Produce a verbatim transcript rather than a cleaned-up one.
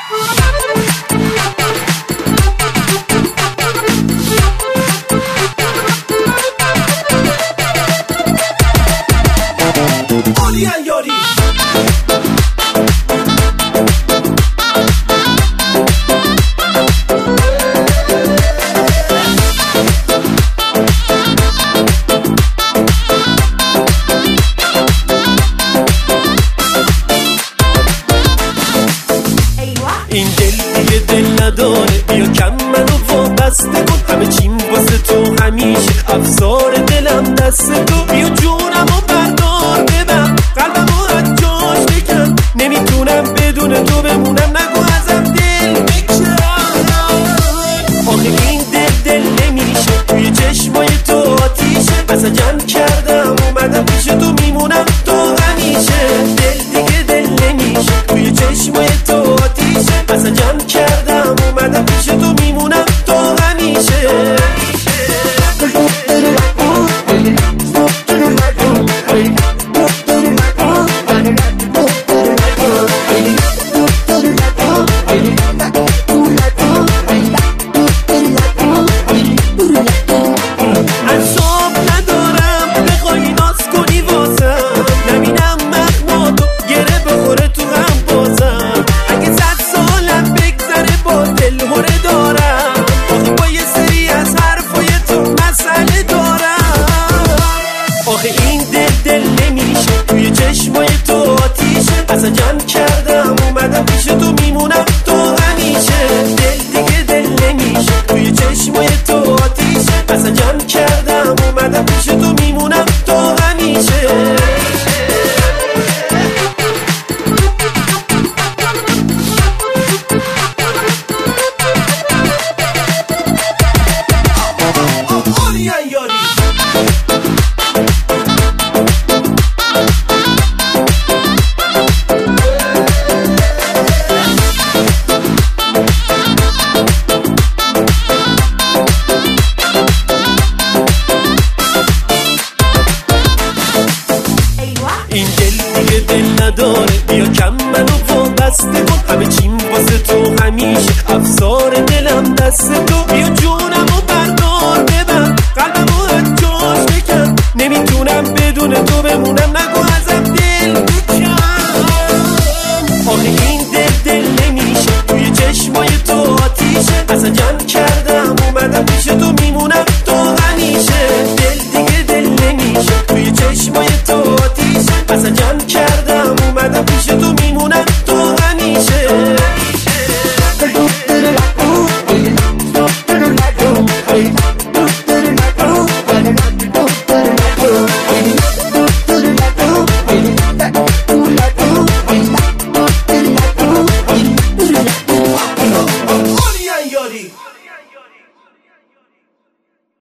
این دل دیگه دل نداره، بیا کم منو وابسته کن، همه چیم واسه تو همیشه افسار دلم دست تو، بیا جونمو بردار ببر قلبمو از جاش بکن، نمیتونم بدون تو بمونم، نگو ازم دل بکن. آخه این دل دل نمیشه، توی چشمای تو آتیشه، بسا جمع کردم اومدم پیش تو میمونم تو همیشه. دل دیگه دل نمیشه، توی چشمای تو آتیشه، بسا جمع کردم اومدم پیش تو میمونم تو همیشه. این دل دل نمیشه، توی چشمای تو آتیشه، اصلا جمع کردم اومدم پیش تو میمونم تو همیشه. دل دیگه دل نمیشه، توی چشمای تو آتیشه، اصلا جمع کردم اومدم پیش تو میمونم تو همیشه. این دل دیگه دل نداره، بیا کم منو وابسته کن، همه چیم واسه تو همیشه افسار دلم دست تو، بیا